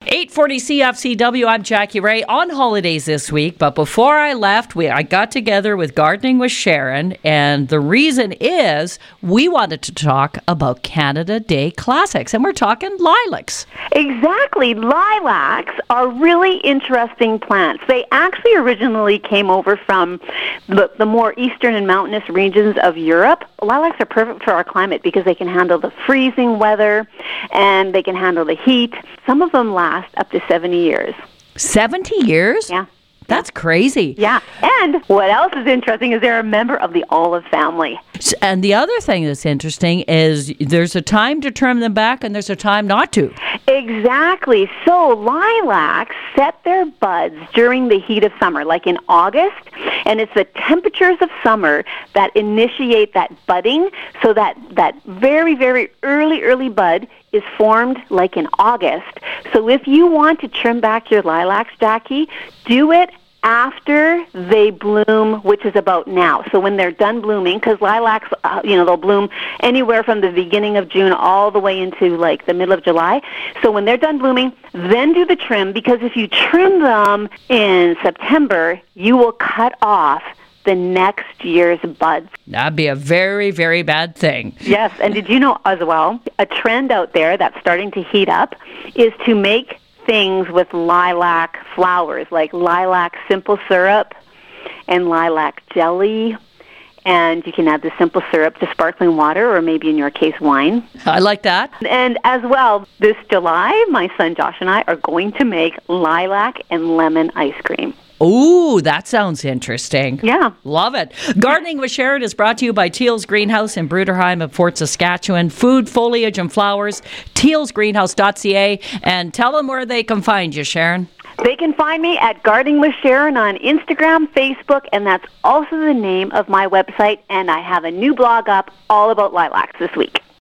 840 CFCW, I'm Jackie Ray on holidays this week, but before I left, I got together with Gardening with Sharon, and the reason is we wanted to talk about Canada Day Classics, and we're talking lilacs. Exactly. Lilacs are really interesting plants. They actually originally came over from the more eastern and mountainous regions of Europe. Lilacs are perfect for our climate because they can handle the freezing weather and they can handle the heat. Some of them last up to 70 years. 70 years? Yeah. That's crazy. Yeah. And what else is interesting is they're a member of the olive family. And the other thing that's interesting is there's a time to trim them back and there's a time not to. Exactly. So lilacs set their buds during the heat of summer, like in August, and it's the temperatures of summer that initiate that budding, so that very, very early bud is formed like in August. So if you want to trim back your lilacs, Jackie, do it after they bloom, which is about now. So when they're done blooming, because lilacs, they'll bloom anywhere from the beginning of June all the way into like the middle of July. So when they're done blooming, then do the trim, because if you trim them in September, you will cut off the next year's buds. That'd be a very, very bad thing. Yes, and did you know as well, a trend out there that's starting to heat up is to make things with lilac flowers, like lilac simple syrup and lilac jelly. And you can add the simple syrup to sparkling water, or maybe in your case, wine. I like that. And as well, this July, my son Josh and I are going to make lilac and lemon ice cream. Ooh, that sounds interesting. Yeah. Love it. Gardening with Sharon is brought to you by Teal's Greenhouse in Bruderheim of Fort Saskatchewan. Food, foliage, and flowers. tealsgreenhouse.ca. And tell them where they can find you, Sharon. They can find me at Gardening with Sharon on Instagram, Facebook, and that's also the name of my website. And I have a new blog up all about lilacs this week.